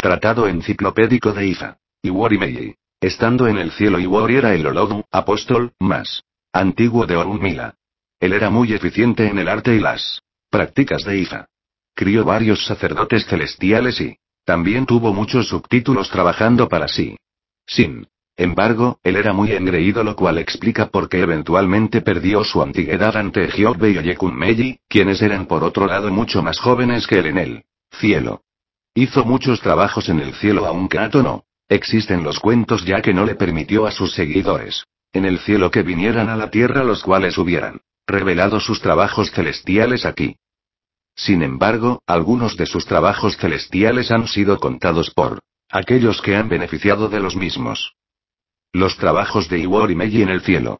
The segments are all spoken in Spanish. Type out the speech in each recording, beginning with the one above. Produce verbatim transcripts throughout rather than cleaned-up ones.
Tratado enciclopédico de Ifa. Iwori Meiji. Estando en el cielo, Iwori era el Olomu, apóstol, más antiguo de Orunmila. Él era muy eficiente en el arte y las prácticas de Ifa. Crió varios sacerdotes celestiales y también tuvo muchos subtítulos trabajando para sí. Sin embargo, él era muy engreído, lo cual explica por qué eventualmente perdió su antigüedad ante Hyobe y Oyekun Meiji, quienes eran por otro lado mucho más jóvenes que él en el cielo. Hizo muchos trabajos en el cielo, aunque Ato no existen los cuentos, ya que no le permitió a sus seguidores en el cielo que vinieran a la tierra, los cuales hubieran revelado sus trabajos celestiales aquí. Sin embargo, algunos de sus trabajos celestiales han sido contados por aquellos que han beneficiado de los mismos. Los trabajos de Iwori Meiji en el cielo.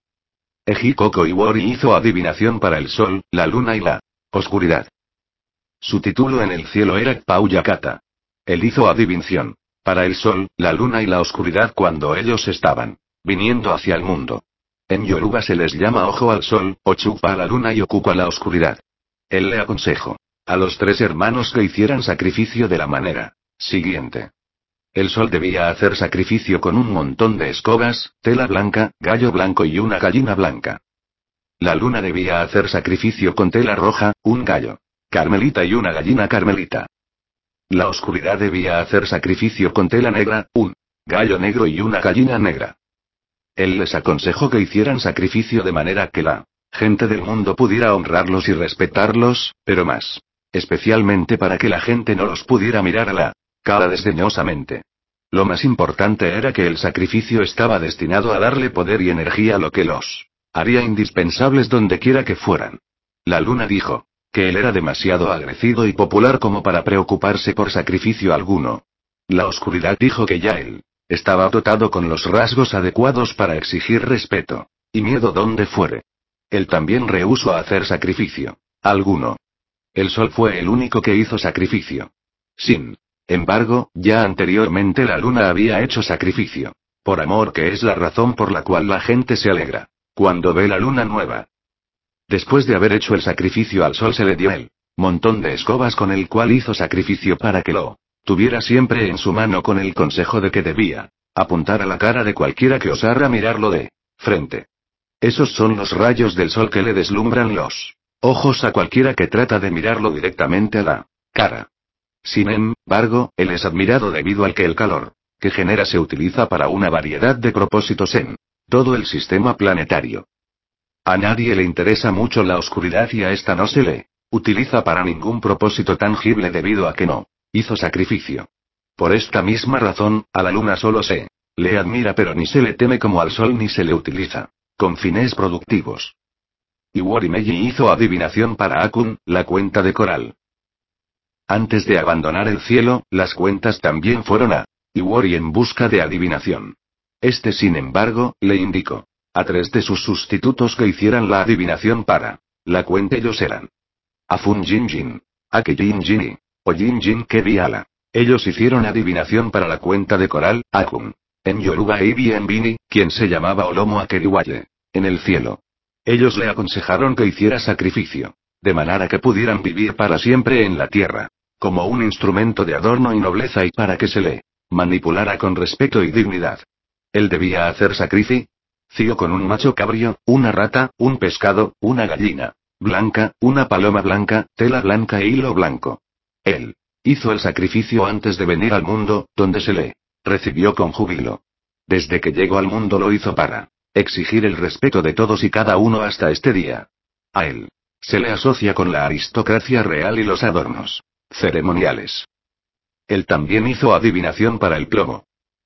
Ejikoko Iwori hizo adivinación para el sol, la luna y la oscuridad. Su título en el cielo era Kpau Yakata. Él hizo adivinación para el sol, la luna y la oscuridad cuando ellos estaban viniendo hacia el mundo. En Yoruba se les llama ojo al sol, Ochupa a la luna y Okupa a la oscuridad. Él le aconsejó a los tres hermanos que hicieran sacrificio de la manera siguiente. El sol debía hacer sacrificio con un montón de escobas, tela blanca, gallo blanco y una gallina blanca. La luna debía hacer sacrificio con tela roja, un gallo carmelita y una gallina carmelita. La oscuridad debía hacer sacrificio con tela negra, un gallo negro y una gallina negra. Él les aconsejó que hicieran sacrificio de manera que la gente del mundo pudiera honrarlos y respetarlos, pero más especialmente para que la gente no los pudiera mirar a la cara desdeñosamente. Lo más importante era que el sacrificio estaba destinado a darle poder y energía, lo que los haría indispensables donde quiera que fueran. La luna dijo que él era demasiado agresivo y popular como para preocuparse por sacrificio alguno. La oscuridad dijo que ya él estaba dotado con los rasgos adecuados para exigir respeto y miedo donde fuere. Él también rehusó a hacer sacrificio alguno. El sol fue el único que hizo sacrificio. Sin embargo, ya anteriormente la luna había hecho sacrificio por amor, que es la razón por la cual la gente se alegra cuando ve la luna nueva. Después de haber hecho el sacrificio al sol, se le dio el montón de escobas con el cual hizo sacrificio para que lo tuviera siempre en su mano, con el consejo de que debía apuntar a la cara de cualquiera que osara mirarlo de frente. Esos son los rayos del sol que le deslumbran los ojos a cualquiera que trata de mirarlo directamente a la cara. Sin embargo, él es admirado debido al que el calor que genera se utiliza para una variedad de propósitos en todo el sistema planetario. A nadie le interesa mucho la oscuridad y a esta no se le utiliza para ningún propósito tangible debido a que no hizo sacrificio. Por esta misma razón, a la luna solo se le admira, pero ni se le teme como al sol, ni se le utiliza con fines productivos. Iwori Meiji hizo adivinación para Akun, la cuenta de coral. Antes de abandonar el cielo, las cuentas también fueron a Iwori en busca de adivinación. Este, sin embargo, le indicó a tres de sus sustitutos que hicieran la adivinación para la cuenta. Ellos eran Afun Jinjin, Ake Jinjin y Ojin Jin Kebiala. Ellos hicieron adivinación para la cuenta de coral, Akun. En Yoruba e Ibi en Bini, quien se llamaba Olomo Akeriwaye, en el cielo. Ellos le aconsejaron que hiciera sacrificio de manera que pudieran vivir para siempre en la tierra, como un instrumento de adorno y nobleza, y para que se le manipulara con respeto y dignidad. Él debía hacer sacrificio con un macho cabrio, una rata, un pescado, una gallina blanca, una paloma blanca, tela blanca e hilo blanco. Él hizo el sacrificio antes de venir al mundo, donde se le recibió con júbilo. Desde que llegó al mundo lo hizo para exigir el respeto de todos y cada uno hasta este día. A él se le asocia con la aristocracia real y los adornos ceremoniales. Él también hizo adivinación para el plomo.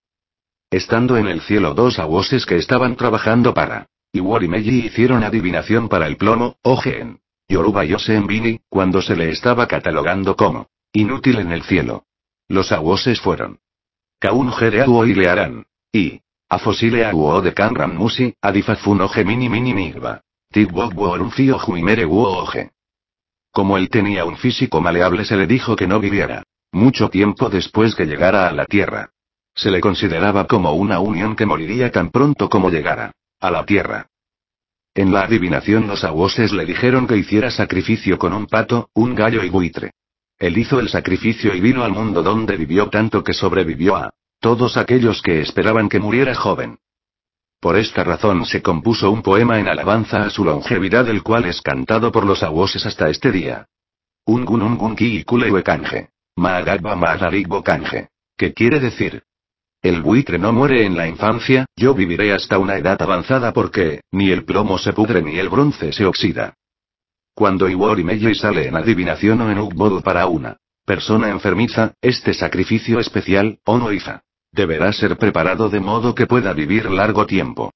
Estando en el cielo, dos awoses que estaban trabajando para Iwori Meiji hicieron adivinación para el plomo, Oje en Yoruba y Ose en Bini, cuando se le estaba catalogando como inútil en el cielo. Los awoses fueron Kaun Jereaguo y Learan, y Afosileaguo de Kanran Musi, Adifafun Oje Mini Mini Migba, Tigwogwo Orunfio Juimere Guo Oje. Como él tenía un físico maleable, se le dijo que no viviera mucho tiempo después que llegara a la tierra. Se le consideraba como una unión que moriría tan pronto como llegara a la tierra. En la adivinación, los awoses le dijeron que hiciera sacrificio con un pato, un gallo y buitre. Él hizo el sacrificio y vino al mundo donde vivió tanto que sobrevivió a todos aquellos que esperaban que muriera joven. Por esta razón se compuso un poema en alabanza a su longevidad, el cual es cantado por los awoses hasta este día. Ungun ungun ki ikule kanje. Maagagba maararigbo kanje. ¿Qué quiere decir? El buitre no muere en la infancia, yo viviré hasta una edad avanzada porque, ni el plomo se pudre ni el bronce se oxida. Cuando Iwori Meiji sale en adivinación o en Ugbodu para una persona enfermiza, este sacrificio especial, Ono Ifa, deberá ser preparado de modo que pueda vivir largo tiempo.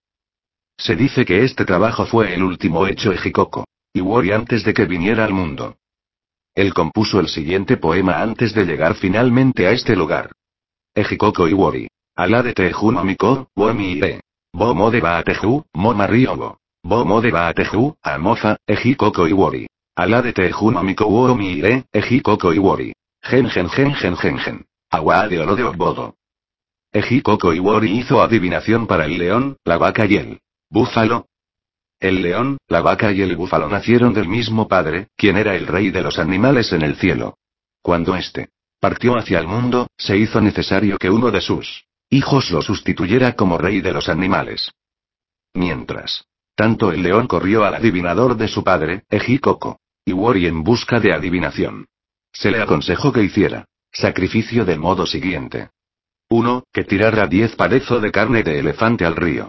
Se dice que este trabajo fue el último hecho Ejikoko Iwori antes de que viniera al mundo. Él compuso el siguiente poema antes de llegar finalmente a este lugar. Ejikoko Iwori. Alá de Teju Mamiko, Womi Ire. Bo Mode Ba Teju, Moma Ryogo. Bo Mode Ba Teju, Amofa, Ejikoko Iwori. Alá de Teju Mamiko Womi Ire, Ejikoko Iwori. Gen gen gen gen gen gen. Agua de oro de Ogbodo. Ejikoko Iwori hizo adivinación para el león, la vaca y el búfalo. El león, la vaca y el búfalo nacieron del mismo padre, quien era el rey de los animales en el cielo. Cuando éste partió hacia el mundo, se hizo necesario que uno de sus hijos lo sustituyera como rey de los animales. Mientras tanto, el león corrió al adivinador de su padre, Ejikoko Iwori, en busca de adivinación. Se le aconsejó que hiciera sacrificio del modo siguiente. uno. Que tirara diez parezo de carne de elefante al río.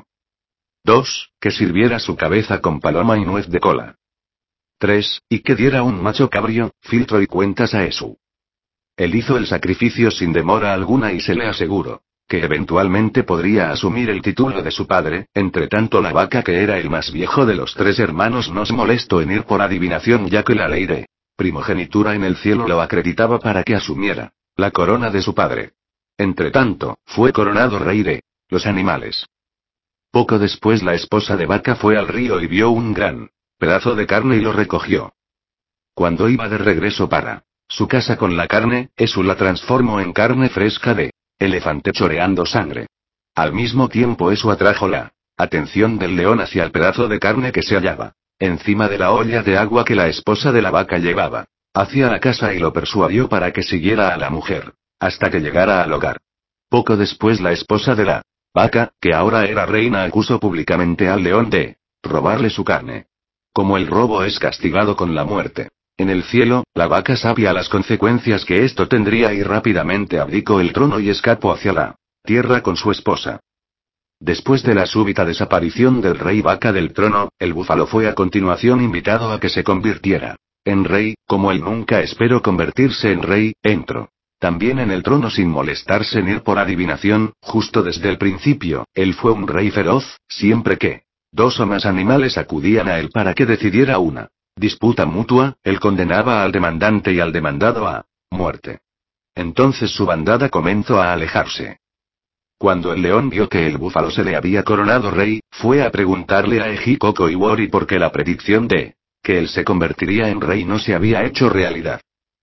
dos. Que sirviera su cabeza con paloma y nuez de cola. tres. Y que diera un macho cabrio, filtro y cuentas a Esu. Él hizo el sacrificio sin demora alguna y se le aseguró que eventualmente podría asumir el título de su padre. Entre tanto, la vaca, que era el más viejo de los tres hermanos, no se molestó en ir por adivinación, ya que la ley de primogenitura en el cielo lo acreditaba para que asumiera la corona de su padre. Entre tanto, fue coronado rey de los animales. Poco después, la esposa de vaca fue al río y vio un gran pedazo de carne y lo recogió. Cuando iba de regreso para su casa con la carne, Esu la transformó en carne fresca de elefante choreando sangre. Al mismo tiempo, Esu atrajo la atención del león hacia el pedazo de carne que se hallaba encima de la olla de agua que la esposa de la vaca llevaba hacia la casa y lo persuadió para que siguiera a la mujer hasta que llegara al hogar. Poco después, la esposa de la vaca, que ahora era reina, acusó públicamente al león de robarle su carne. Como el robo es castigado con la muerte en el cielo, la vaca sabía las consecuencias que esto tendría y rápidamente abdicó el trono y escapó hacia la tierra con su esposa. Después de la súbita desaparición del rey vaca del trono, el búfalo fue a continuación invitado a que se convirtiera en rey. Como él nunca esperó convertirse en rey, entró también en el trono sin molestarse en ir por adivinación. Justo desde el principio, él fue un rey feroz, siempre que dos o más animales acudían a él para que decidiera una disputa mutua, él condenaba al demandante y al demandado a muerte. Entonces su bandada comenzó a alejarse. Cuando el león vio que el búfalo se le había coronado rey, fue a preguntarle a Ejikoko Iwori por qué la predicción de que él se convertiría en rey no se había hecho realidad.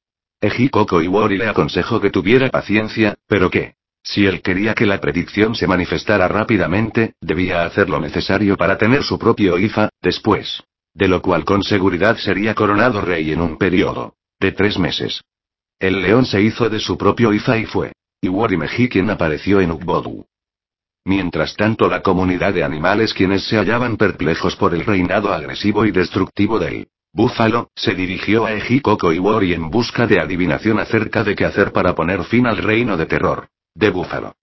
Ejikoko Iwori le aconsejó que tuviera paciencia, pero que, si él quería que la predicción se manifestara rápidamente, debía hacer lo necesario para tener su propio Ifa, después de lo cual con seguridad sería coronado rey en un periodo de tres meses. El león se hizo de su propio Ifa y fue Iwori Meiji quien apareció en Ugbodu. Mientras tanto, la comunidad de animales, quienes se hallaban perplejos por el reinado agresivo y destructivo del búfalo, se dirigió a Ejikoko Iwori en busca de adivinación acerca de qué hacer para poner fin al reino de terror de búfalo.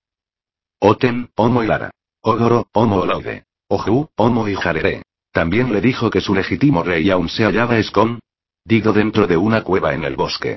Oten, Omo y Lara. Ogoro, Omo Olode. Oju, Omo y Jarere. También le dijo que su legítimo rey aún se hallaba escondido dentro de una cueva en el bosque.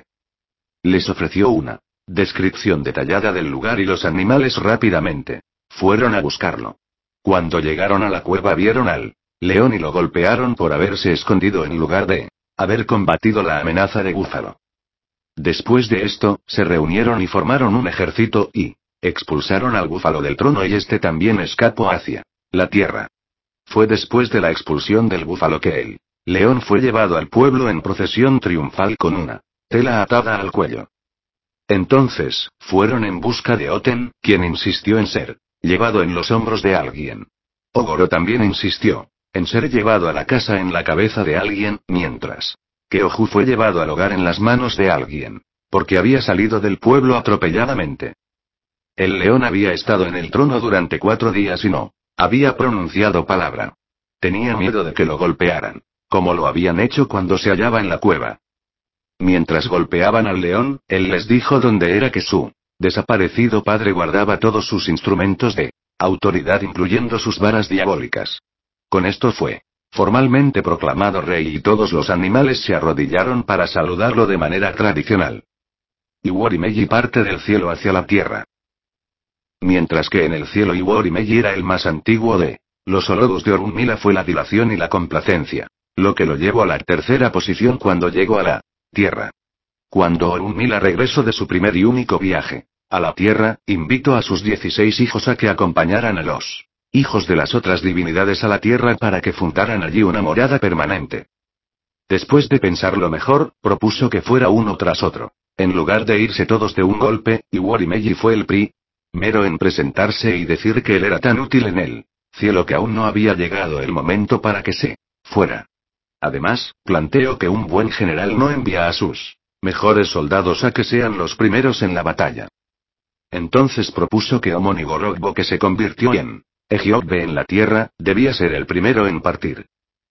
Les ofreció una descripción detallada del lugar y los animales rápidamente fueron a buscarlo. Cuando llegaron a la cueva, vieron al león y lo golpearon por haberse escondido en lugar de haber combatido la amenaza de búfalo. Después de esto, se reunieron y formaron un ejército y expulsaron al búfalo del trono y este también escapó hacia la tierra. Fue después de la expulsión del búfalo que el león fue llevado al pueblo en procesión triunfal con una tela atada al cuello. Entonces, fueron en busca de Oten, quien insistió en ser llevado en los hombros de alguien. Ogoro también insistió en ser llevado a la casa en la cabeza de alguien, mientras que Oju fue llevado al hogar en las manos de alguien. porque había salido del pueblo atropelladamente. El león había estado en el trono durante cuatro días y no había pronunciado palabra. Tenía miedo de que lo golpearan, como lo habían hecho cuando se hallaba en la cueva. Mientras golpeaban al león, él les dijo dónde era que su desaparecido padre guardaba todos sus instrumentos de autoridad, incluyendo sus varas diabólicas. Con esto fue formalmente proclamado rey y todos los animales se arrodillaron para saludarlo de manera tradicional. Iwori Meiji parte del cielo hacia la tierra. Mientras que en el cielo Iwori Meiji era el más antiguo de los Olodus de Orunmila, fue la dilación y la complacencia, lo que lo llevó a la tercera posición cuando llegó a la tierra. Cuando Orunmila regresó de su primer y único viaje a la tierra, invitó a sus dieciséis hijos a que acompañaran a los hijos de las otras divinidades a la tierra para que fundaran allí una morada permanente. Después de pensarlo mejor, propuso que fuera uno tras otro. En lugar de irse todos de un golpe, Iwori Meiji fue el primero en presentarse y decir que él era tan útil en el cielo que aún no había llegado el momento para que se fuera. Además, planteó que un buen general no envía a sus mejores soldados a que sean los primeros en la batalla. Entonces propuso que Omonigorogbo, que se convirtió en Ejiogbe en la tierra, debía ser el primero en partir.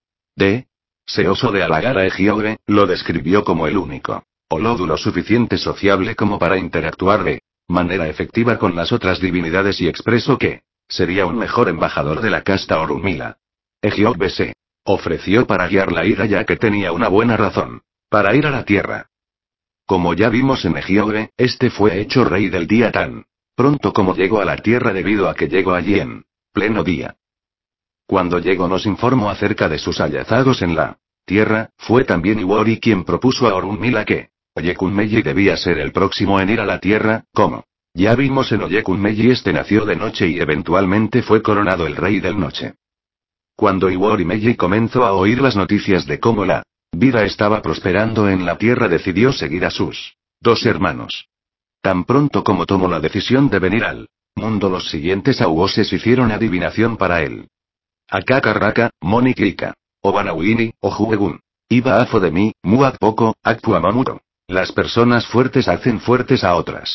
D. Deseoso de halagar a Ejiogbe, lo describió como el único Olodu lo suficiente sociable como para interactuar de manera efectiva con las otras divinidades y expresó que sería un mejor embajador de la casta Orunmila. Ejiogbe se ofreció para guiar la ira, ya que tenía una buena razón para ir a la tierra. Como ya vimos en Ejiogbe, este fue hecho rey del día tan pronto como llegó a la tierra, debido a que llegó allí en pleno día. Cuando llegó nos informó acerca de sus hallazgos en la tierra. Fue también Iwori quien propuso a Orunmila que Oyekun Meiji debía ser el próximo en ir a la tierra. Como ya vimos en Oyekun Meiji, este nació de noche y eventualmente fue coronado el rey del noche. Cuando Iwori Meiji comenzó a oír las noticias de cómo la vida estaba prosperando en la tierra, decidió seguir a sus dos hermanos. Tan pronto como tomó la decisión de venir al mundo, los siguientes auoses hicieron adivinación para él. Akakaraka, Monikika, Obanawini, Ojuegun. Iba afo de mí, Muakpoko, Akpuamamuto. Las personas fuertes hacen fuertes a otras.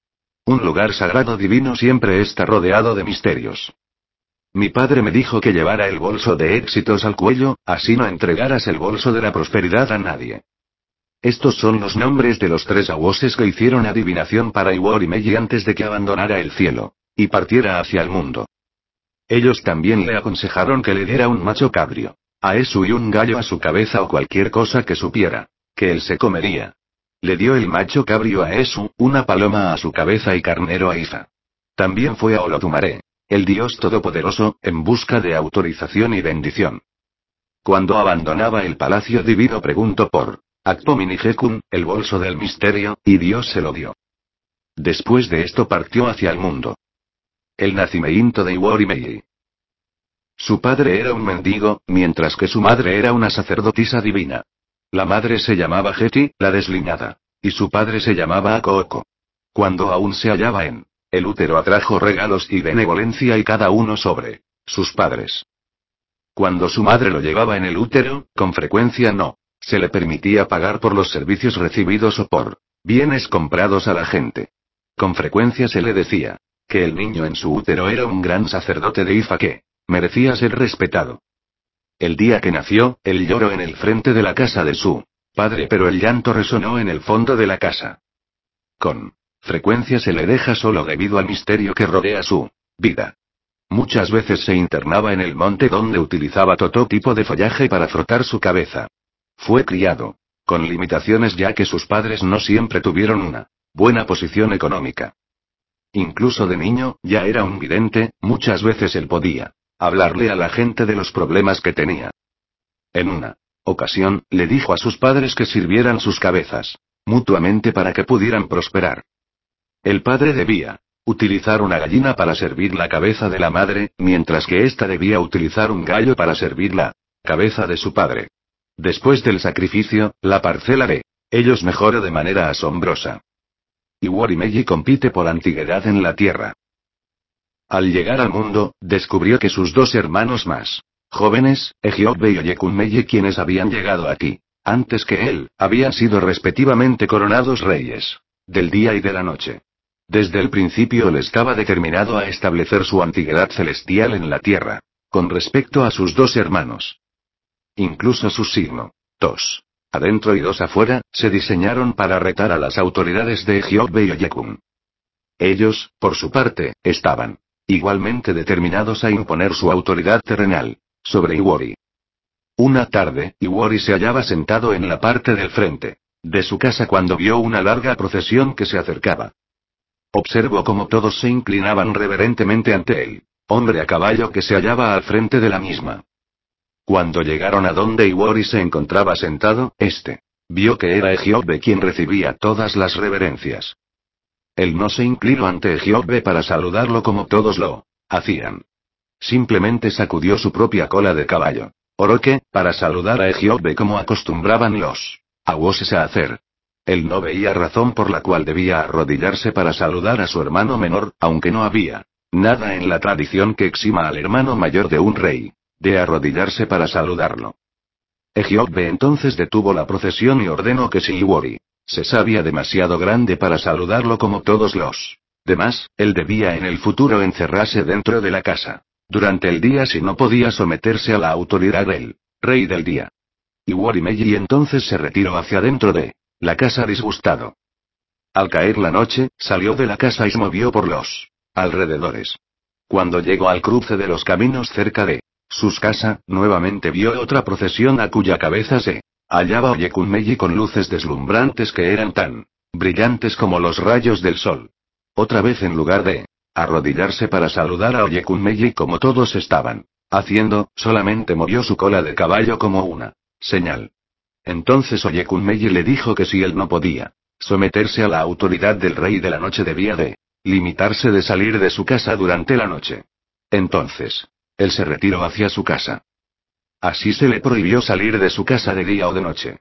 Un lugar sagrado divino siempre está rodeado de misterios. Mi padre me dijo que llevara el bolso de éxitos al cuello, así no entregaras el bolso de la prosperidad a nadie. Estos son los nombres de los tres auoses que hicieron adivinación para Iwori Meiji antes de que abandonara el cielo y partiera hacia el mundo. Ellos también le aconsejaron que le diera un macho cabrio a Esu y un gallo a su cabeza, o cualquier cosa que supiera que él se comería. Le dio el macho cabrio a Esu, una paloma a su cabeza y carnero a Ifa. También fue a Olotumare, el dios todopoderoso, en busca de autorización y bendición. Cuando abandonaba el palacio divino preguntó por Akpominijekun, el bolso del misterio, y Dios se lo dio. Después de esto partió hacia el mundo. El nacimiento de Iwori Meiji. Su padre era un mendigo, mientras que su madre era una sacerdotisa divina. La madre se llamaba Heti, la desliñada, y su padre se llamaba Akooko. Cuando aún se hallaba en el útero, atrajo regalos y benevolencia, y cada uno sobre sus padres. Cuando su madre lo llevaba en el útero, con frecuencia no se le permitía pagar por los servicios recibidos o por bienes comprados a la gente. Con frecuencia se le decía que el niño en su útero era un gran sacerdote de Ifa que merecía ser respetado. El día que nació, él lloró en el frente de la casa de su padre, pero el llanto resonó en el fondo de la casa. Con frecuencia se le deja solo debido al misterio que rodea su vida. Muchas veces se internaba en el monte, donde utilizaba todo tipo de follaje para frotar su cabeza. Fue criado con limitaciones, ya que sus padres no siempre tuvieron una buena posición económica. Incluso de niño, ya era un vidente, muchas veces él podía hablarle a la gente de los problemas que tenía. En una ocasión, le dijo a sus padres que sirvieran sus cabezas mutuamente para que pudieran prosperar. El padre debía utilizar una gallina para servir la cabeza de la madre, mientras que ésta debía utilizar un gallo para servir la cabeza de su padre. Después del sacrificio, la parcela de ellos mejora de manera asombrosa. Iwori Meiji compite por antigüedad en la tierra. Al llegar al mundo, descubrió que sus dos hermanos más jóvenes, Ejiogbe y Oyekun Meiji, quienes habían llegado aquí Antes que él, habían sido respectivamente coronados reyes del día y de la noche. Desde el principio él estaba determinado a establecer su antigüedad celestial en la tierra, con respecto a sus dos hermanos. Incluso su signo, dos adentro y dos afuera, se diseñaron para retar a las autoridades de Egiobbe y Oyekun. Ellos, por su parte, estaban igualmente determinados a imponer su autoridad terrenal sobre Iwori. Una tarde, Iwori se hallaba sentado en la parte del frente de su casa cuando vio una larga procesión que se acercaba. Observó cómo todos se inclinaban reverentemente ante él, hombre a caballo que se hallaba al frente de la misma. Cuando llegaron a donde Iwori se encontraba sentado, este vio que era Egiobbe quien recibía todas las reverencias. Él no se inclinó ante Egiobbe para saludarlo como todos lo hacían. Simplemente sacudió su propia cola de caballo, Oroque, para saludar a Egiobbe como acostumbraban los awoses a hacer. Él no veía razón por la cual debía arrodillarse para saludar a su hermano menor, aunque no había nada en la tradición que exima al hermano mayor de un rey de arrodillarse para saludarlo. Egiobbe entonces detuvo la procesión y ordenó que si Iwori se sabía demasiado grande para saludarlo como todos los demás, él debía en el futuro encerrarse dentro de la casa durante el día si no podía someterse a la autoridad del rey del día. Iwori Meiji entonces se retiró hacia dentro de la casa disgustado. Al caer la noche, salió de la casa y se movió por los alrededores. Cuando llegó al cruce de los caminos cerca de sus casa, nuevamente vio otra procesión a cuya cabeza se hallaba Oyekun Meiji con luces deslumbrantes que eran tan brillantes como los rayos del sol. Otra vez en lugar de arrodillarse para saludar a Oyekun Meiji como todos estaban haciendo, solamente movió su cola de caballo como una señal. Entonces Oyekun Meiji le dijo que si él no podía someterse a la autoridad del rey de la noche debía de limitarse de salir de su casa durante la noche. Entonces, él se retiró hacia su casa. Así se le prohibió salir de su casa de día o de noche.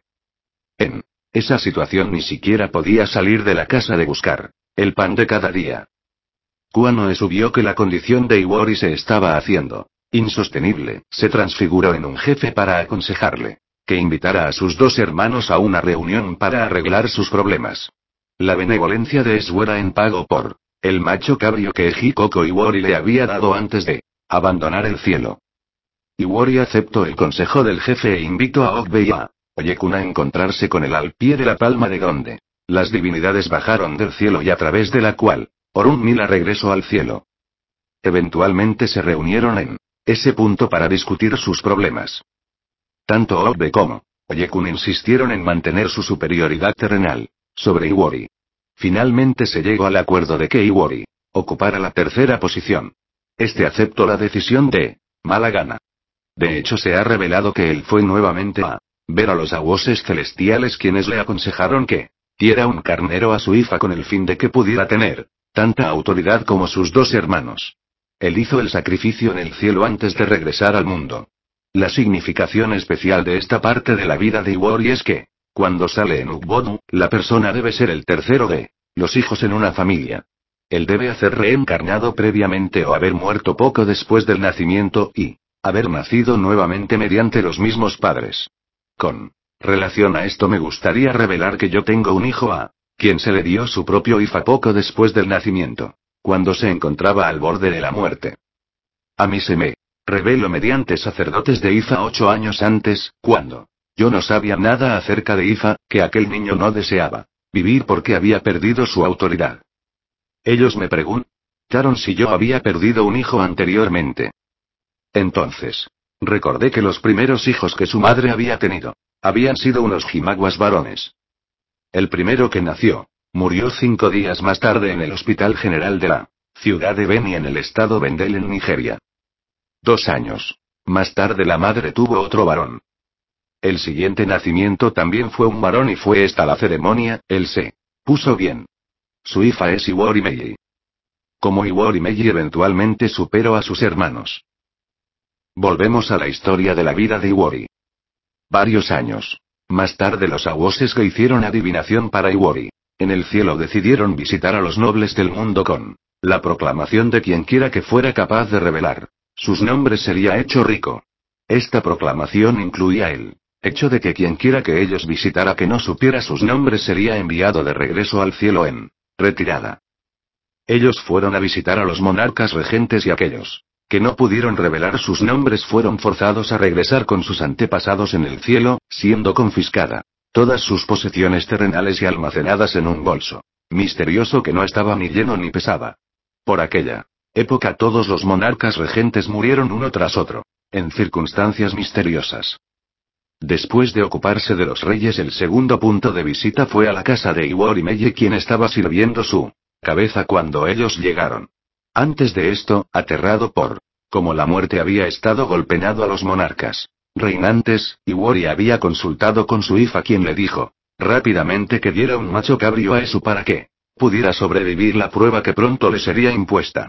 En esa situación ni siquiera podía salir de la casa de buscar el pan de cada día. Kuano subió que la condición de Iwori se estaba haciendo insostenible, se transfiguró en un jefe para aconsejarle que invitara a sus dos hermanos a una reunión para arreglar sus problemas. La benevolencia de Eswera en pago por el macho cabrio que Ejikoko Iwori le había dado antes de abandonar el cielo. Iwori aceptó el consejo del jefe e invitó a Ogbe y a Oyekun a encontrarse con él al pie de la palma de donde las divinidades bajaron del cielo y a través de la cual Orunmila regresó al cielo. Eventualmente se reunieron en ese punto para discutir sus problemas. Tanto Ogbe como Oyekun insistieron en mantener su superioridad terrenal sobre Iwori. Finalmente se llegó al acuerdo de que Iwori ocupara la tercera posición. Este aceptó la decisión de mala gana. De hecho se ha revelado que él fue nuevamente a ver a los awoses celestiales quienes le aconsejaron que diera un carnero a su hija con el fin de que pudiera tener tanta autoridad como sus dos hermanos. Él hizo el sacrificio en el cielo antes de regresar al mundo. La significación especial de esta parte de la vida de Iwori es que, cuando sale en Ukbodu, la persona debe ser el tercero de los hijos en una familia. Él debe hacer reencarnado previamente o haber muerto poco después del nacimiento y haber nacido nuevamente mediante los mismos padres. Con relación a esto me gustaría revelar que yo tengo un hijo a quien se le dio su propio Ifa poco después del nacimiento, cuando se encontraba al borde de la muerte. A mí se me reveló mediante sacerdotes de Ifa ocho años antes, cuando yo no sabía nada acerca de Ifa, que aquel niño no deseaba vivir porque había perdido su autoridad. Ellos me preguntaron si yo había perdido un hijo anteriormente. Entonces, recordé que los primeros hijos que su madre había tenido habían sido unos jimaguas varones. El primero que nació murió cinco días más tarde en el Hospital General de la ciudad de Beni en el estado Bendel en Nigeria. Dos años más tarde la madre tuvo otro varón. El siguiente nacimiento también fue un varón y fue esta la ceremonia, él se puso bien. Su hija es Iwori Meiji. Como Iwori Meiji eventualmente superó a sus hermanos. Volvemos a la historia de la vida de Iwori. Varios años más tarde los awoses que hicieron adivinación para Iwori en el cielo decidieron visitar a los nobles del mundo con la proclamación de quienquiera que fuera capaz de revelar sus nombres sería hecho rico. Esta proclamación incluía el hecho de que quienquiera que ellos visitara que no supiera sus nombres sería enviado de regreso al cielo en retirada. Ellos fueron a visitar a los monarcas regentes y aquellos que no pudieron revelar sus nombres fueron forzados a regresar con sus antepasados en el cielo, siendo confiscada todas sus posesiones terrenales y almacenadas en un bolso misterioso que no estaba ni lleno ni pesaba. Por aquella época todos los monarcas regentes murieron uno tras otro, en circunstancias misteriosas. Después de ocuparse de los reyes, el segundo punto de visita fue a la casa de Iwori Meiji, quien estaba sirviendo su cabeza cuando ellos llegaron. Antes de esto, aterrado por cómo la muerte había estado golpeando a los monarcas reinantes, Iwori había consultado con su hija, quien le dijo rápidamente que diera un macho cabrío a Esu para que pudiera sobrevivir la prueba que pronto le sería impuesta.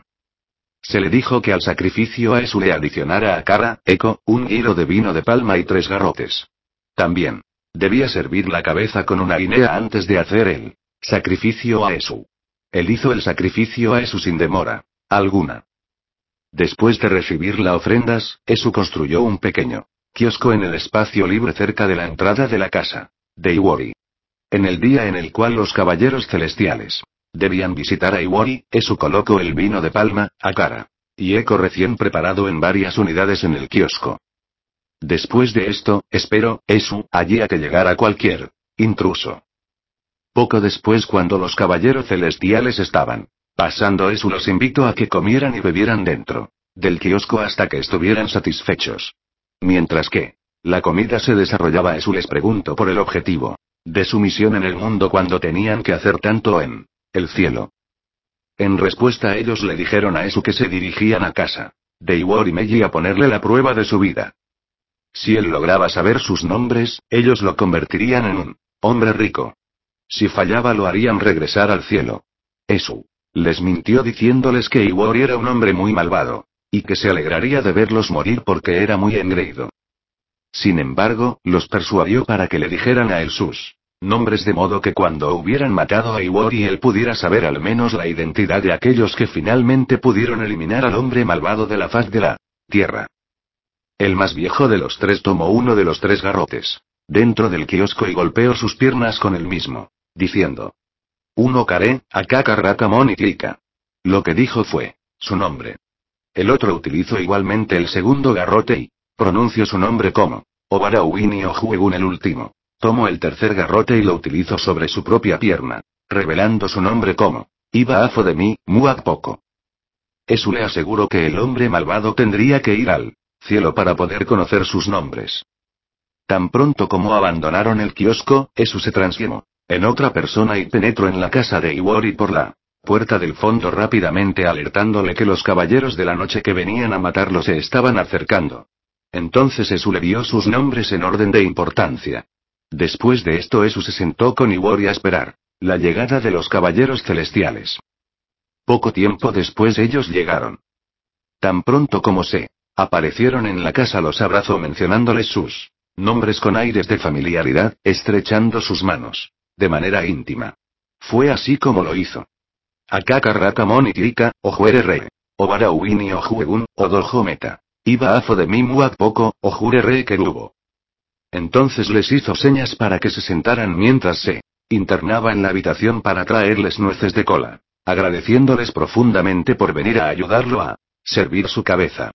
Se le dijo que al sacrificio a Esu le adicionara a Kara, Eko, un hilo de vino de palma y tres garrotes. También debía servir la cabeza con una guinea antes de hacer el sacrificio a Esu. Él hizo el sacrificio a Esu sin demora alguna. Después de recibir las ofrendas, Esu construyó un pequeño kiosco en el espacio libre cerca de la entrada de la casa de Iwori. En el día en el cual los caballeros celestiales debían visitar a Iwori, Esu colocó el vino de palma, a Kara y Eko recién preparado en varias unidades en el kiosco. Después de esto, esperó Esu allí a que llegara cualquier intruso. Poco después, cuando los caballeros celestiales estaban pasando, Esu los invitó a que comieran y bebieran dentro del kiosco hasta que estuvieran satisfechos. Mientras que la comida se desarrollaba, Esu les preguntó por el objetivo de su misión en el mundo cuando tenían que hacer tanto en el cielo. En respuesta, ellos le dijeron a Esu que se dirigían a casa de Iwori Meiji a ponerle la prueba de su vida. Si él lograba saber sus nombres, ellos lo convertirían en un hombre rico. Si fallaba, lo harían regresar al cielo. Esu les mintió diciéndoles que Iwori era un hombre muy malvado, y que se alegraría de verlos morir porque era muy engreído. Sin embargo, los persuadió para que le dijeran a él sus nombres, de modo que cuando hubieran matado a Iwori él pudiera saber al menos la identidad de aquellos que finalmente pudieron eliminar al hombre malvado de la faz de la tierra. El más viejo de los tres tomó uno de los tres garrotes dentro del kiosco y golpeó sus piernas con el mismo, diciendo: uno Kare, Akaka Rakamon y Tika. Lo que dijo fue su nombre. El otro utilizó igualmente el segundo garrote y pronunció su nombre como Obara Uini Ojuegun. El último tomó el tercer garrote y lo utilizó sobre su propia pierna, revelando su nombre como Iba Afo de mi, Muak Poco. Esu le aseguró que el hombre malvado tendría que ir al cielo para poder conocer sus nombres. Tan pronto como abandonaron el kiosco, Esu se transformó en otra persona y penetró en la casa de Iwori por la puerta del fondo rápidamente, alertándole que los caballeros de la noche que venían a matarlo se estaban acercando. Entonces Esu le dio sus nombres en orden de importancia. Después de esto, Esu se sentó con Iwori a esperar la llegada de los caballeros celestiales. Poco tiempo después ellos llegaron. Tan pronto como se aparecieron en la casa, los abrazó mencionándoles sus nombres con aires de familiaridad, estrechando sus manos de manera íntima. Fue así como lo hizo. Akaka Rakamon y Tika, Ojuere Re. Obara Uini Ojuegun, Odojo Meta. Iba Afo de Mimuak Poco, Ojure Re Kerubo. Entonces les hizo señas para que se sentaran mientras se internaba en la habitación para traerles nueces de cola, agradeciéndoles profundamente por venir a ayudarlo a servir su cabeza.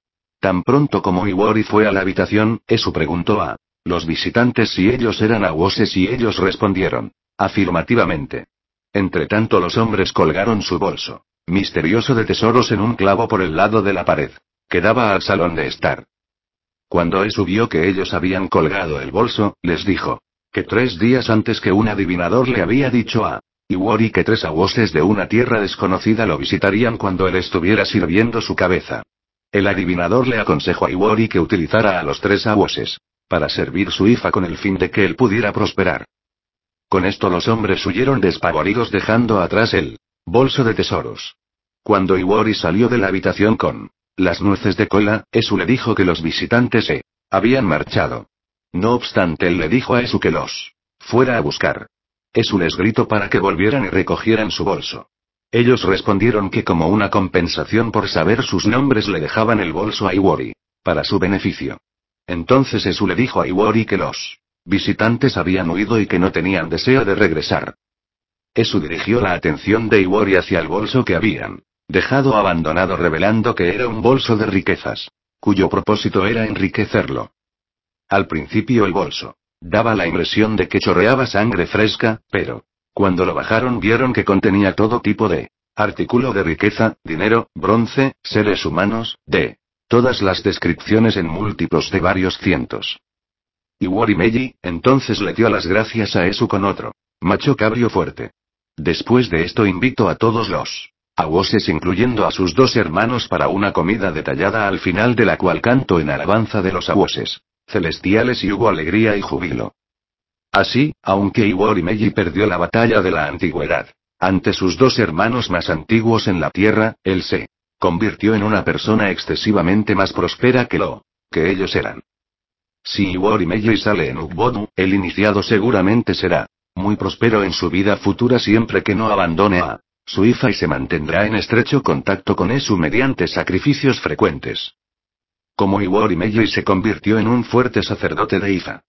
Tan pronto como Iwori fue a la habitación, Esu preguntó a los visitantes si ellos eran awoses y ellos respondieron afirmativamente. Entretanto, los hombres colgaron su bolso misterioso de tesoros en un clavo por el lado de la pared que daba al salón de estar. Cuando Esu vio que ellos habían colgado el bolso, les dijo que tres días antes que un adivinador le había dicho a Iwori que tres awoses de una tierra desconocida lo visitarían cuando él estuviera sirviendo su cabeza. El adivinador le aconsejó a Iwori que utilizara a los tres awoses para servir su hija con el fin de que él pudiera prosperar. Con esto los hombres huyeron despavoridos, dejando atrás el bolso de tesoros. Cuando Iwori salió de la habitación con las nueces de cola, Esu le dijo que los visitantes se habían marchado. No obstante, él le dijo a Esu que los fuera a buscar. Esu les gritó para que volvieran y recogieran su bolso. Ellos respondieron que como una compensación por saber sus nombres le dejaban el bolso a Iwori para su beneficio. Entonces Esu le dijo a Iwori que los visitantes habían huido y que no tenían deseo de regresar. Esu dirigió la atención de Iwori hacia el bolso que habían dejado abandonado, revelando que era un bolso de riquezas, cuyo propósito era enriquecerlo. Al principio el bolso daba la impresión de que chorreaba sangre fresca, pero cuando lo bajaron vieron que contenía todo tipo de artículo de riqueza, dinero, bronce, seres humanos, de todas las descripciones en múltiplos de varios cientos. Iwori Meiji entonces le dio las gracias a Esu con otro macho cabrio fuerte. Después de esto invitó a todos los awoses, incluyendo a sus dos hermanos, para una comida detallada al final de la cual cantó en alabanza de los awoses celestiales y hubo alegría y júbilo. Así, aunque Iwori Meiji perdió la batalla de la antigüedad ante sus dos hermanos más antiguos en la tierra, él se convirtió en una persona excesivamente más próspera que lo que ellos eran. Si Iwori Meiji sale en Ukbodu, el iniciado seguramente será muy próspero en su vida futura siempre que no abandone a su Ifa y se mantendrá en estrecho contacto con Esu mediante sacrificios frecuentes. Como Iwori Meiji se convirtió en un fuerte sacerdote de Ifa.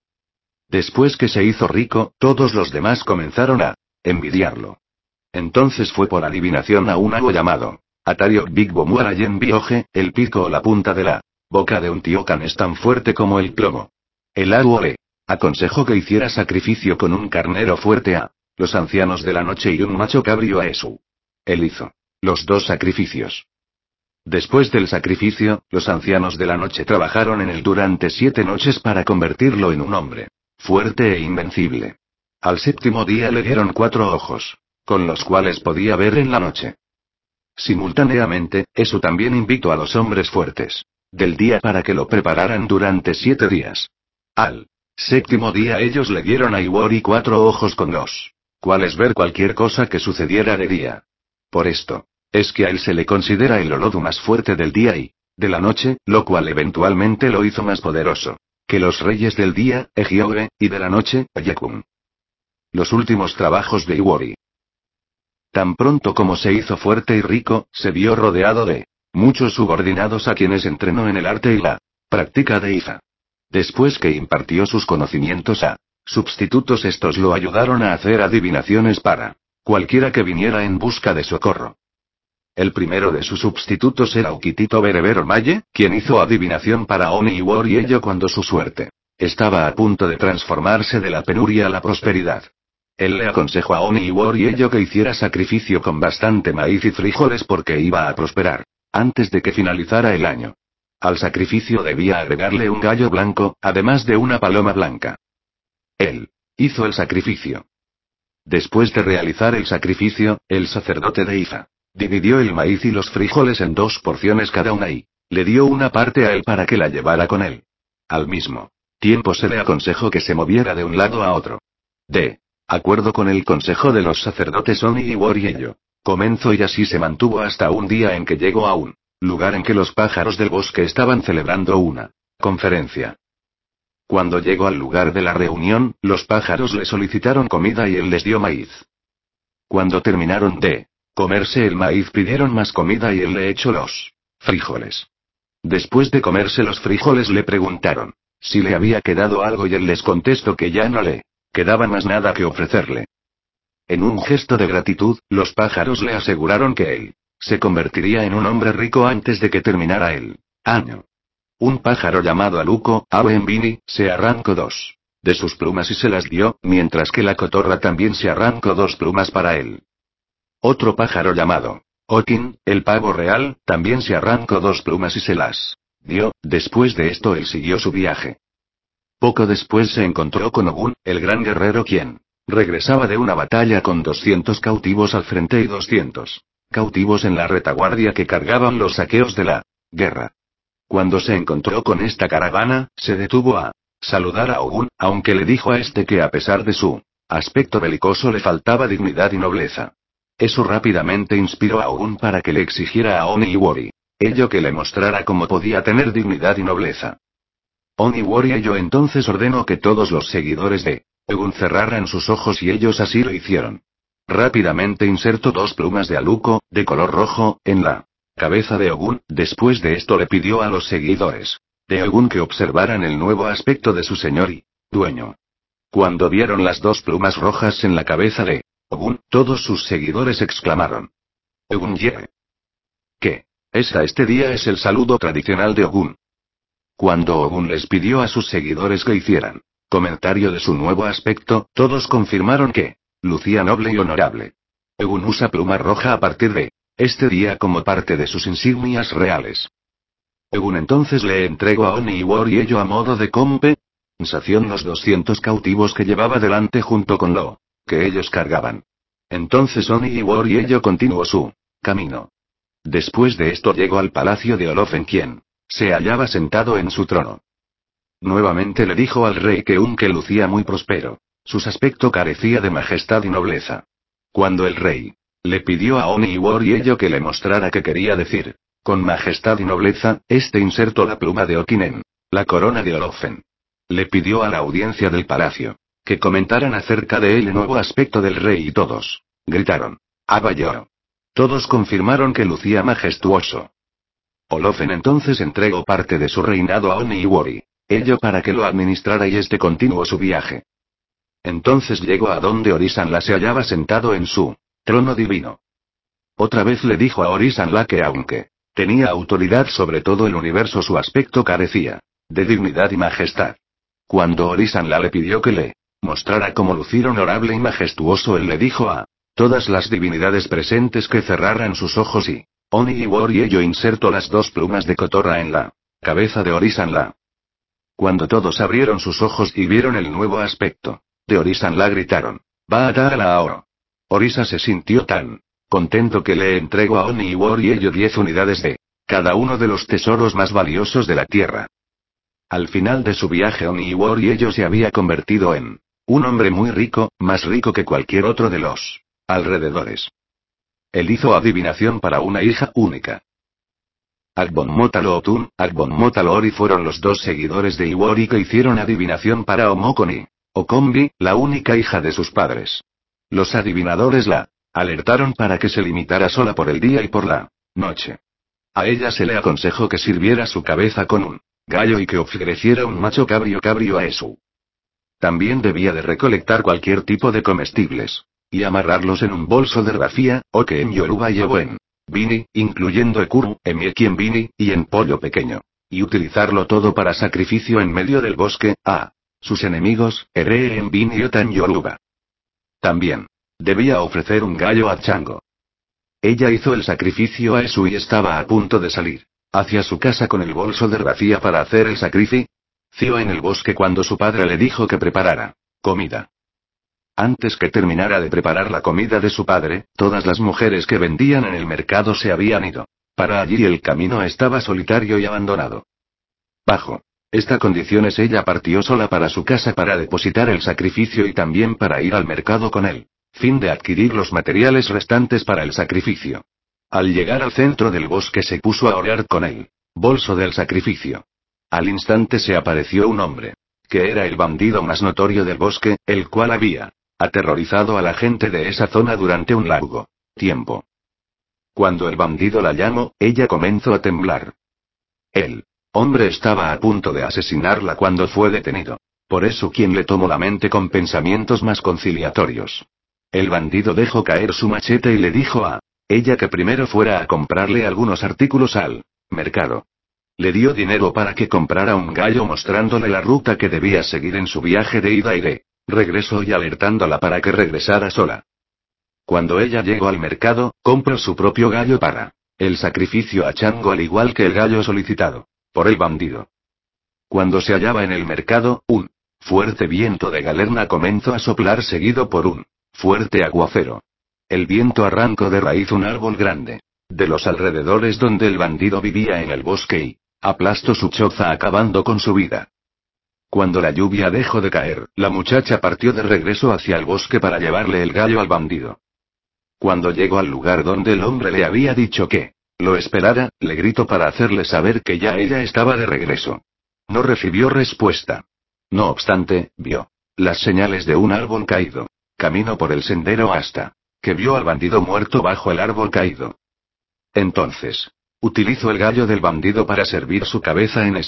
Después que se hizo rico, todos los demás comenzaron a envidiarlo. Entonces fue por adivinación a un ago llamado Atario Big Bomuara Yen Bioge, el pico o la punta de la boca de un tiokan es tan fuerte como el plomo. El ago le aconsejó que hiciera sacrificio con un carnero fuerte a los ancianos de la noche y un macho cabrio a Esu. Él hizo los dos sacrificios. Después del sacrificio, los ancianos de la noche trabajaron en él durante siete noches para convertirlo en un hombre fuerte e invencible. Al séptimo día le dieron cuatro ojos, con los cuales podía ver en la noche. Simultáneamente, Esu también invitó a los hombres fuertes del día para que lo prepararan durante siete días. Al séptimo día ellos le dieron a Iwori cuatro ojos con los cuales ver cualquier cosa que sucediera de día. Por esto es que a él se le considera el Olodu más fuerte del día y de la noche, lo cual eventualmente lo hizo más poderoso que los reyes del día, Ejioge, y de la noche, Yakun. Los últimos trabajos de Iwori. Tan pronto como se hizo fuerte y rico, se vio rodeado de muchos subordinados a quienes entrenó en el arte y la práctica de Ifa. Después que impartió sus conocimientos a sustitutos, estos lo ayudaron a hacer adivinaciones para cualquiera que viniera en busca de socorro. El primero de sus sustitutos era Ukitito Berebero Maye, quien hizo adivinación para Oni Iwori ello cuando su suerte estaba a punto de transformarse de la penuria a la prosperidad. Él le aconsejó a Oni Iwori ello que hiciera sacrificio con bastante maíz y frijoles porque iba a prosperar antes de que finalizara el año. Al sacrificio debía agregarle un gallo blanco, además de una paloma blanca. Él hizo el sacrificio. Después de realizar el sacrificio, el sacerdote de Ifa dividió el maíz y los frijoles en dos porciones cada una y le dio una parte a él para que la llevara con él. Al mismo tiempo se le aconsejó que se moviera de un lado a otro. De acuerdo con el consejo de los sacerdotes Oni Iwori ello comenzó y así se mantuvo hasta un día en que llegó a un lugar en que los pájaros del bosque estaban celebrando una conferencia. Cuando llegó al lugar de la reunión, los pájaros le solicitaron comida y él les dio maíz. Cuando terminaron de comerse el maíz pidieron más comida y él le echó los frijoles. Después de comerse los frijoles le preguntaron si le había quedado algo y él les contestó que ya no le quedaba más nada que ofrecerle. En un gesto de gratitud, los pájaros le aseguraron que él se convertiría en un hombre rico antes de que terminara el año. Un pájaro llamado Aluko, ave en Bini, se arrancó dos de sus plumas y se las dio, mientras que la cotorra también se arrancó dos plumas para él. Otro pájaro llamado Okin, el pavo real, también se arrancó dos plumas y se las dio. Después de esto él siguió su viaje. Poco después se encontró con Ogun, el gran guerrero, quien regresaba de una batalla con doscientos cautivos al frente y doscientos cautivos en la retaguardia que cargaban los saqueos de la guerra. Cuando se encontró con esta caravana, se detuvo a saludar a Ogun, aunque le dijo a este que a pesar de su aspecto belicoso le faltaba dignidad y nobleza. Eso rápidamente inspiró a Ogun para que le exigiera a Oni Iwori ello que le mostrara cómo podía tener dignidad y nobleza. Oni Iwori ello entonces ordenó que todos los seguidores de Ogun cerraran sus ojos y ellos así lo hicieron. Rápidamente insertó dos plumas de Aluko, de color rojo, en la cabeza de Ogun. Después de esto le pidió a los seguidores de Ogun que observaran el nuevo aspecto de su señor y dueño. Cuando vieron las dos plumas rojas en la cabeza de Ogun, todos sus seguidores exclamaron: Ogun Ye. ¿Qué? Esta este día es el saludo tradicional de Ogun. Cuando Ogun les pidió a sus seguidores que hicieran comentario de su nuevo aspecto, todos confirmaron que lucía noble y honorable. Ogun usa pluma roja a partir de este día como parte de sus insignias reales. Ogun entonces le entregó a Oni y Woriello a modo de compensación los doscientos cautivos que llevaba delante junto con lo que ellos cargaban. Entonces Oni y Woriello continuó su camino. Después de esto llegó al palacio de Olofen, quien se hallaba sentado en su trono. Nuevamente le dijo al rey que un que lucía muy próspero. Su aspecto carecía de majestad y nobleza. Cuando el rey le pidió a Oni y Woriello que le mostrara qué quería decir con majestad y nobleza, este insertó la pluma de Okinen, la corona de Olofen. Le pidió a la audiencia del palacio que comentaran acerca de él el nuevo aspecto del rey y todos gritaron: Abayo. Todos confirmaron que lucía majestuoso. Olofen entonces entregó parte de su reinado a Oni y Wori, ello para que lo administrara y este continuó su viaje. Entonces llegó a donde Orisanla se hallaba sentado en su trono divino. Otra vez le dijo a Orisanla que aunque tenía autoridad sobre todo el universo, su aspecto carecía de dignidad y majestad. Cuando Orisanla le pidió que le mostrara cómo lucir honorable y majestuoso, él le dijo a todas las divinidades presentes que cerraran sus ojos y Oni y Woriello insertó las dos plumas de cotorra en la cabeza de Orisanla. Cuando todos abrieron sus ojos y vieron el nuevo aspecto de Orisanla, gritaron: Va a dar a oro. Orisa se sintió tan contento que le entregó a Oni y Woriello diez unidades de cada uno de los tesoros más valiosos de la tierra. Al final de su viaje, Oni y Woriello se había convertido en un hombre muy rico, más rico que cualquier otro de los alrededores. Él hizo adivinación para una hija única. Agbonmotalo Otun, Agbonmotalo Ori fueron los dos seguidores de Iwori que hicieron adivinación para Omokoni Okombi, la única hija de sus padres. Los adivinadores la alertaron para que se limitara sola por el día y por la noche. A ella se le aconsejó que sirviera su cabeza con un gallo y que ofreciera un macho cabrio cabrio a Esu. También debía de recolectar cualquier tipo de comestibles y amarrarlos en un bolso de rafia, o que en Yoruba llevó en bini, incluyendo ekuru, emieki en bini, y en pollo pequeño. Y utilizarlo todo para sacrificio en medio del bosque, a sus enemigos, ere en bini y ota en Yoruba. También debía ofrecer un gallo a Chango. Ella hizo el sacrificio a Esu y estaba a punto de salir hacia su casa con el bolso de rafia para hacer el sacrificio en el bosque cuando su padre le dijo que preparara comida. Antes que terminara de preparar la comida de su padre, todas las mujeres que vendían en el mercado se habían ido para allí y el camino estaba solitario y abandonado. Bajo esta condiciones, ella partió sola para su casa para depositar el sacrificio y también para ir al mercado con él fin de adquirir los materiales restantes para el sacrificio. Al llegar al centro del bosque se puso a orar con el bolso del sacrificio. Al instante se apareció un hombre, que era el bandido más notorio del bosque, el cual había aterrorizado a la gente de esa zona durante un largo tiempo. Cuando el bandido la llamó, ella comenzó a temblar. El hombre estaba a punto de asesinarla cuando fue detenido. Por eso quien le tomó la mente con pensamientos más conciliatorios. El bandido dejó caer su machete y le dijo a ella que primero fuera a comprarle algunos artículos al mercado. Le dio dinero para que comprara un gallo mostrándole la ruta que debía seguir en su viaje de ida y de regreso y alertándola para que regresara sola. Cuando ella llegó al mercado, compró su propio gallo para el sacrificio a Chango al igual que el gallo solicitado por el bandido. Cuando se hallaba en el mercado, un fuerte viento de galerna comenzó a soplar seguido por un fuerte aguacero. El viento arrancó de raíz un árbol grande de los alrededores donde el bandido vivía en el bosque y aplastó su choza acabando con su vida. Cuando la lluvia dejó de caer, la muchacha partió de regreso hacia el bosque para llevarle el gallo al bandido. Cuando llegó al lugar donde el hombre le había dicho que lo esperara, le gritó para hacerle saber que ya ella estaba de regreso. No recibió respuesta. No obstante, vio las señales de un árbol caído. Caminó por el sendero hasta que vio al bandido muerto bajo el árbol caído. Entonces, utilizó el gallo del bandido para servir su cabeza en ese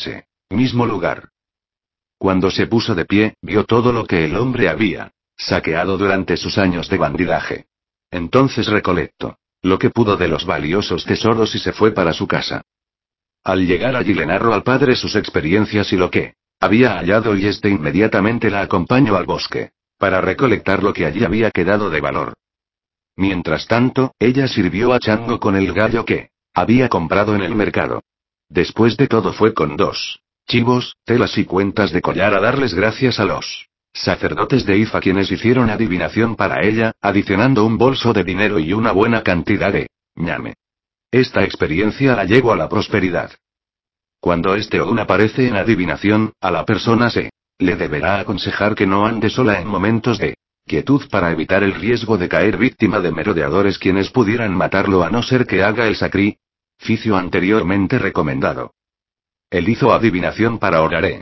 Mismo lugar. Cuando se puso de pie, vio todo lo que el hombre había saqueado durante sus años de bandidaje. Entonces recolectó lo que pudo de los valiosos tesoros y se fue para su casa. Al llegar allí le narró al padre sus experiencias y lo que había hallado y este inmediatamente la acompañó al bosque, para recolectar lo que allí había quedado de valor. Mientras tanto, ella sirvió a Chango con el gallo que había comprado en el mercado. Después de todo fue con dos chivos, telas y cuentas de collar a darles gracias a los sacerdotes de Ifa quienes hicieron adivinación para ella, adicionando un bolso de dinero y una buena cantidad de ñame. Esta experiencia la llevó a la prosperidad. Cuando este Ogun aparece en adivinación, a la persona se le deberá aconsejar que no ande sola en momentos de quietud para evitar el riesgo de caer víctima de merodeadores quienes pudieran matarlo a no ser que haga el sacrificio anteriormente recomendado. Él hizo adivinación para Orare.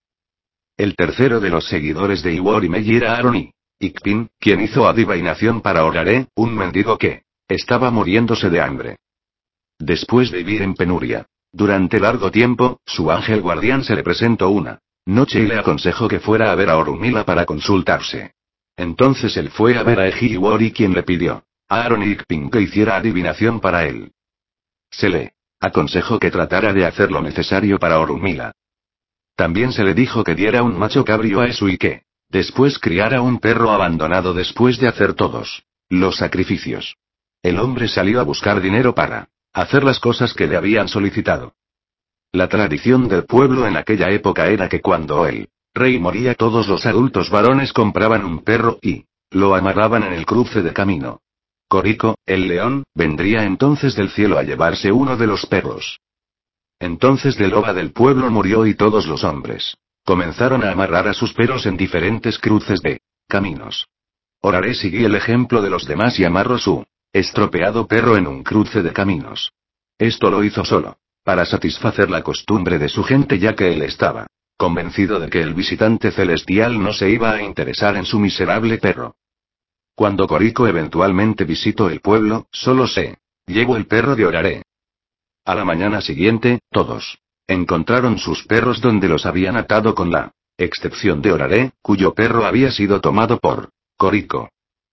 El tercero de los seguidores de Iwori Meiji era Aroni Ikpin, quien hizo adivinación para Orare, un mendigo que estaba muriéndose de hambre. Después de vivir en penuria durante largo tiempo, su ángel guardián se le presentó una noche y le aconsejó que fuera a ver a Orunmila para consultarse. Entonces él fue a ver a Eji Iwori quien le pidió a Aroni Ikpin que hiciera adivinación para él. Se le aconsejó que tratara de hacer lo necesario para Orunmila. También se le dijo que diera un macho cabrío a Esu y que después criara un perro abandonado después de hacer todos los sacrificios. El hombre salió a buscar dinero para hacer las cosas que le habían solicitado. La tradición del pueblo en aquella época era que cuando el rey moría todos los adultos varones compraban un perro y lo amarraban en el cruce de camino. Koriko, el león, vendría entonces del cielo a llevarse uno de los perros. Entonces del loba del pueblo murió y todos los hombres comenzaron a amarrar a sus perros en diferentes cruces de caminos. Orare siguió el ejemplo de los demás y amarró su estropeado perro en un cruce de caminos. Esto lo hizo solo para satisfacer la costumbre de su gente, ya que él estaba convencido de que el visitante celestial no se iba a interesar en su miserable perro. Cuando Koriko eventualmente visitó el pueblo, solo se llevó el perro de Orare. A la mañana siguiente, todos encontraron sus perros donde los habían atado con la excepción de Orare, cuyo perro había sido tomado por Koriko.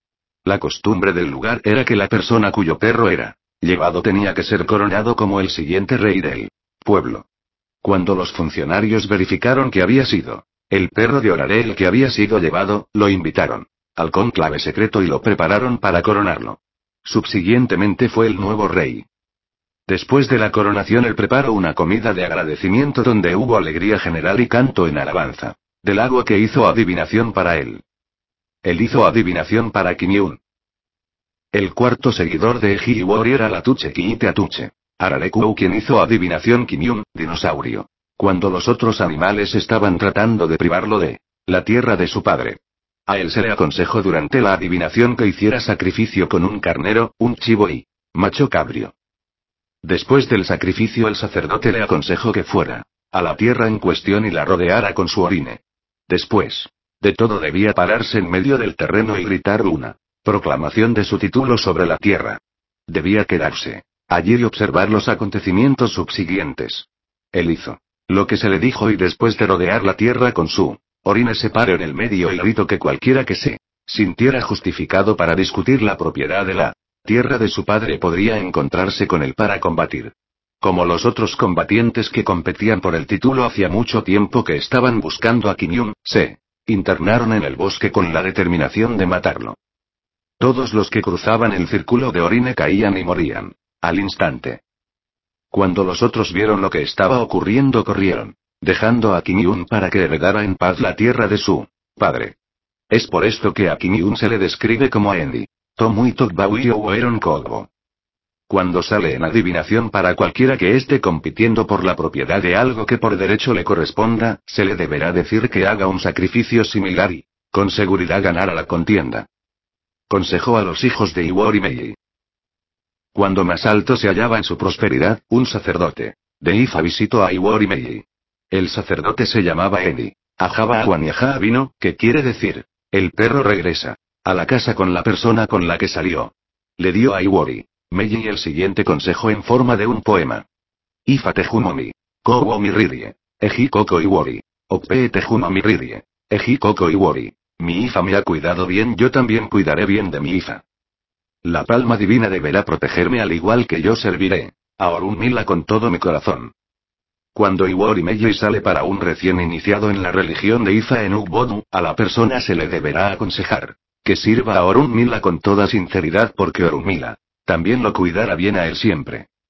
La costumbre del lugar era que la persona cuyo perro era llevado tenía que ser coronado como el siguiente rey del pueblo. Cuando los funcionarios verificaron que había sido el perro de Orare el que había sido llevado, lo invitaron al cónclave secreto y lo prepararon para coronarlo. Subsiguientemente fue el nuevo rey. Después de la coronación él preparó una comida de agradecimiento donde hubo alegría general y canto en alabanza del agua que hizo adivinación para él. Él hizo adivinación para Kinyun. El cuarto seguidor de Eji Iwori era Latuche Kiite Atuche. Ararekou quien hizo adivinación Kinyun, dinosaurio. Cuando los otros animales estaban tratando de privarlo de la tierra de su padre. A él se le aconsejó durante la adivinación que hiciera sacrificio con un carnero, un chivo y macho cabrio. Después del sacrificio el sacerdote le aconsejó que fuera a la tierra en cuestión y la rodeara con su orine. Después de todo debía pararse en medio del terreno y gritar una proclamación de su título sobre la tierra. Debía quedarse allí y observar los acontecimientos subsiguientes. Él hizo lo que se le dijo y después de rodear la tierra con su orine se paró en el medio y gritó que cualquiera que se sintiera justificado para discutir la propiedad de la tierra de su padre podría encontrarse con él para combatir. Como los otros combatientes que competían por el título hacía mucho tiempo que estaban buscando a Kinyun, se internaron en el bosque con la determinación de matarlo. Todos los que cruzaban el círculo de orine caían y morían al instante. Cuando los otros vieron lo que estaba ocurriendo corrieron, dejando a Kinyun para que heredara en paz la tierra de su padre. Es por esto que a Kinyun se le describe como Endi, Tomui Tokbaui o Ueron Kogbo. Cuando sale en adivinación para cualquiera que esté compitiendo por la propiedad de algo que por derecho le corresponda, se le deberá decir que haga un sacrificio similar y, con seguridad ganará la contienda. Consejó a los hijos de Iwori Meiji. Cuando más alto se hallaba en su prosperidad, un sacerdote de Ifa visitó a Iwori Meiji. El sacerdote se llamaba Endi, Ajaba Aguaniaja vino, que quiere decir, el perro regresa a la casa con la persona con la que salió. Le dio a Iwori Meiji el siguiente consejo en forma de un poema. Ifa Tejumomi, Kowo Miririe. Eji Koko Iwori. Okpee Tejuma Miridie. Eji Koko Iwori. Mi Ifa me ha cuidado bien, yo también cuidaré bien de mi Ifa. La palma divina deberá protegerme al igual que yo serviré a Orunmila con todo mi corazón. Cuando Iwori Meiji sale para un recién iniciado en la religión de Ifa en Ugbodu, a la persona se le deberá aconsejar que sirva a Orunmila con toda sinceridad porque Orunmila también lo cuidará bien a él siempre.